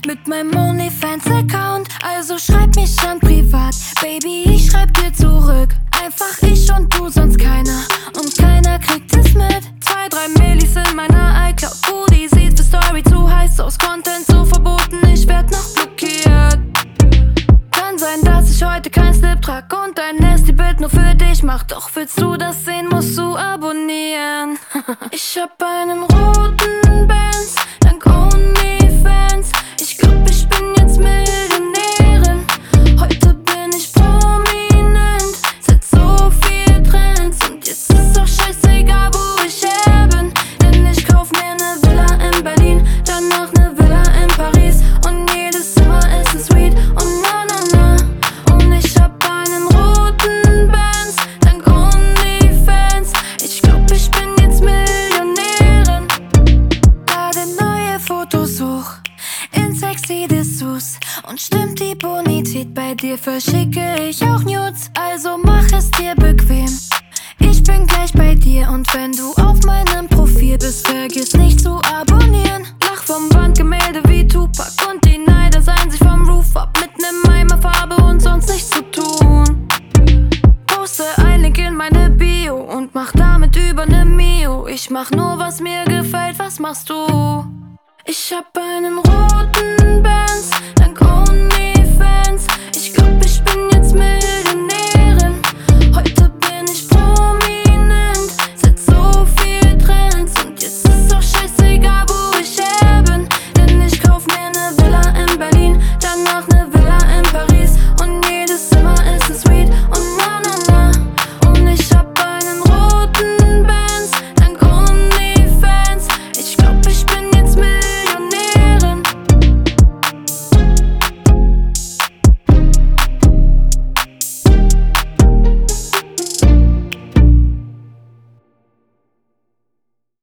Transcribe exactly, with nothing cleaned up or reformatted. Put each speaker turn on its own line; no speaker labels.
mit meinem OnlyFans-Account. Also schreib mich an privat, Baby, ich schreib dir zurück. Einfach ich und du, sonst keiner. Und keiner kriegt es mit. Zwei, drei Millis in meiner iCloud. Booty sieht für Story zu heiß aus. Content so verboten, ich werd noch blockiert. Kann sein, dass ich heute kein Slip trag und ein Nasty-Bild nur für dich mach. Doch willst du das sehen, musst du abonnieren. Ich hab einen roten Benz, dank OnlyFans. Ich glaub, ich bin jetzt Millionärin. Heute bin ich prominent, setz so viel Trends. Und jetzt ist auch scheißegal, wo ich her bin. Denn ich kauf mir ne Villa in Berlin, danach ne Villa in Paris. Und jedes Zimmer ist ein Suite. Und na na na. Und ich hab einen roten Benz, dank OnlyFans. Ich glaub, ich bin jetzt Millionärin. Lade neue Fotos hoch in sexy Dessous. Und stimmt die Bonität, bei dir verschicke ich auch Nudes. Also mach es dir bequem, ich bin gleich bei dir. Und wenn du auf meinem Profil bist, vergiss nicht zu abonnieren. Lach vom Wandgemälde wie Tupac und die Neider seien sich vom Roof ab. Mit nem Eimer Farbe und sonst nichts zu tun. Poste ein Link in meine Bio und mach damit über ne Mio. Ich mach nur, was mir gefällt, was machst du? Ich hab einen